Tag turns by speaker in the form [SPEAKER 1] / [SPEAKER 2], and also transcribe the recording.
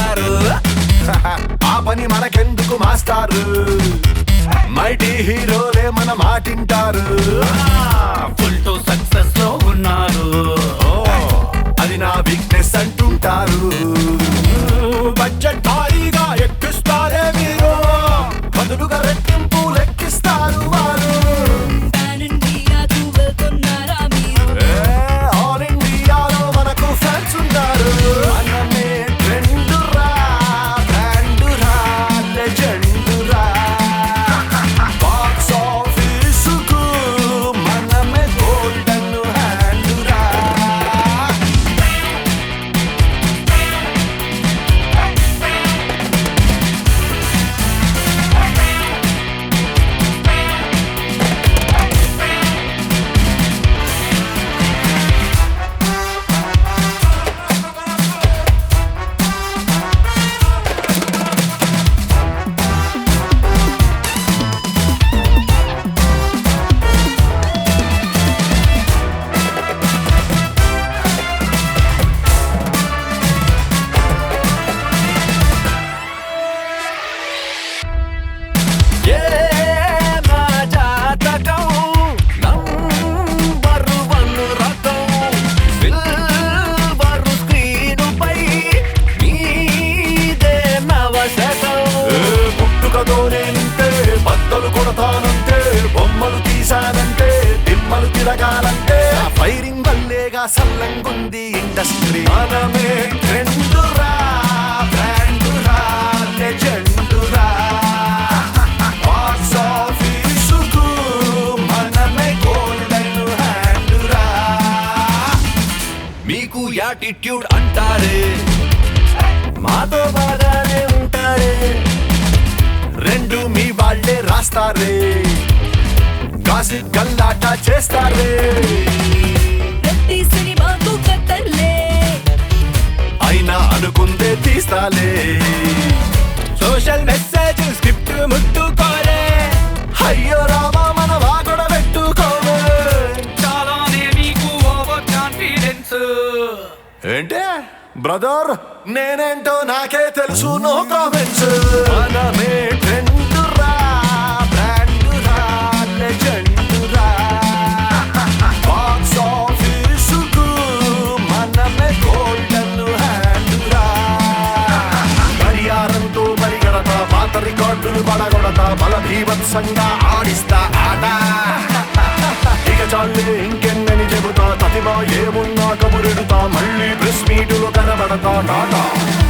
[SPEAKER 1] అంటారు.
[SPEAKER 2] ఆ పని మనకెందుకు మాస్టారు, మైటీ హీరోలే మన మాటింటారు.
[SPEAKER 1] ఫుల్ టు సక్సెస్ లో ఉన్నారు,
[SPEAKER 2] అది నా వీక్నెస్ అంటుంటారు. బడ్జెట్ భారీగా ఎక్కిస్తారే మీరు, బదులుగా రెట్టింపు లెక్కిస్తారు వారు. ఆల్ ఇండియాలో మనకు ఫ్యాన్స్ ఉన్నారు. మనమే ట్రెండ్ రా, బ్రాండ్ రా, లెజెండ్ రా. బాక్స్ ఆఫీసుకు మనమే గోల్డెన్ హ్యాండ్ రా. బద్దలు కొడతానంటే, బొమ్మలు తీసానంటే, దిమ్మలు తిరగాలంటే, ఫైరింగ్ వల్లేగా సల్లంగుంది ఇండస్ట్రీ. మనమే ట్రెండ్ రా, బ్రాండ్ రా, లెజెండ్ రా. బాక్స్ ఆఫీసుకు మనమే గోల్డెన్ హ్యాండ్ రా. మీకు యాటిట్యూడ్ అంటారే, మాతో బాగానే ఉంటారే, రెండు మీ వాళ్ళే రాస్తారే, గాసిప్ గల్లాట చేస్తారే.
[SPEAKER 3] ప్రతి సినిమాకు కథలే,
[SPEAKER 2] అయినా అనుకుందే తీస్తాలే.
[SPEAKER 1] సోషల్ మెసేజ్ స్క్రిప్ట్ ముట్టుకోలే,
[SPEAKER 2] అయ్యో రామా మన వాగొడ పెట్టుకోవే.
[SPEAKER 1] చాలానే మీకు ఓవర్ కాన్ఫిడెన్స్.
[SPEAKER 2] ఏంటే బ్రదర్, నేనేంటో నాకే తెలుసు, నో కామెంట్స్. మనమే ట్రెండ్ రా, బ్రాండ్ రా, లెజెండ్ రా. బాక్స్ ఆఫీసుకు మనమే గోల్డెన్ హ్యాండ్ రా. పరిహారంతో పరిగెడతా, పాత రికార్డులు పడగొడతా, బల భీభత్సంగా ఆడిస్తా ఆట. ఇక చాలే ఇంకెన్నని చెబుతా, తతిమా ఏమున్నా కబురెడుతా, మళ్ళీ ప్రెస్ మీటులో కనబడతా టాటా.